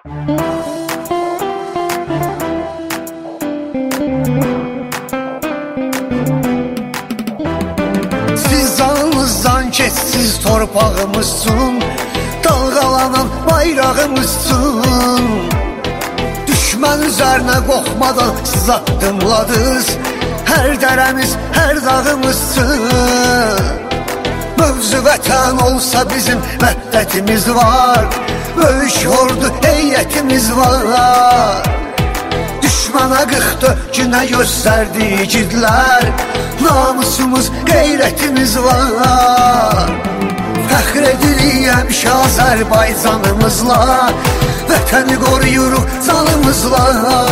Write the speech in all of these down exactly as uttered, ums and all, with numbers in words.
Siz canınızdan keçsiz torpağımızsın, dalgalanan bayrağımızsın. Düşman üzerine qorxmadan siz addımladınız, her dərəmiz, hər dağımızsın. Mövzu vətən olsa bizim vəhdətimiz var, böyük ordu heyətimiz var. Düşmana qırx dördünə göstərdi igidlər, namusumuz, qeyrətimiz var. Fəxr edirik həmişə Azərbaycanımızla, vətəni qoruyuruq canımızla.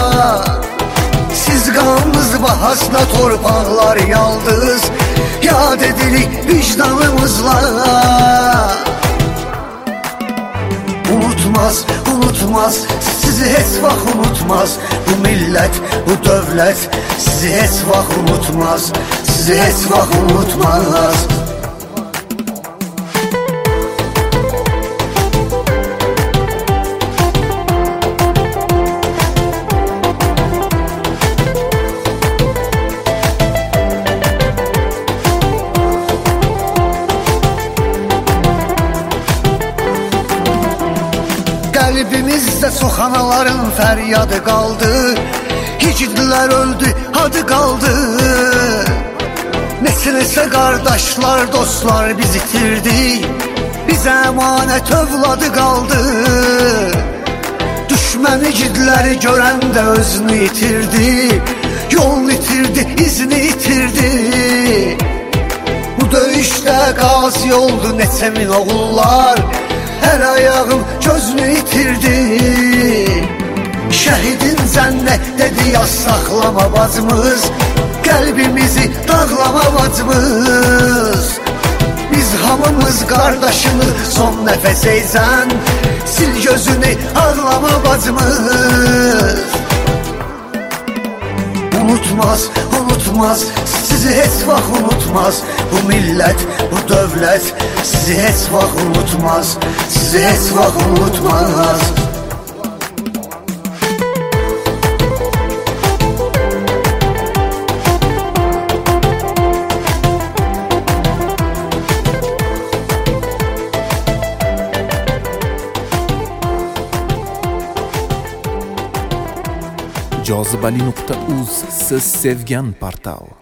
Siz qanınız bahasına torpaqlar yaldınız, yad edirik vicdanımızla. Unutmaz, unutmaz, sizi heç vaxt unutmaz. Bu millət, bu dövlət sizi heç vaxt unutmaz, sizi heç vaxt unutmaz. Qəlbimizdə çox anaların fəryadı qaldı, igidlər öldü, adı qaldı. Neçə-neçə qardaşlar, dostlar biz itirdi, bizə əmanət övladı qaldı. Düşmən igidləri görəndə özünü itirdi, yolunu itirdi, izini itirdi. Bu döyüşdə qazi oldu neçə min oğullar, hər ayağım gözünü itirdi. Şəhidin cənnətdədir yaz saxlama bacımız, qəlbimizi dağlama bacımız. Biz hamımız qardaşımız son nəfəsəysən, sil gözünü ağlama bacımız. Unutmaz, unutmaz, sizi heç vaxt unutmaz. Bu millət, bu dövlət sizi heç vaxt unutmaz, sizi heç vaxt unutmaz. jozibali nuqta uz siz sevgan portal.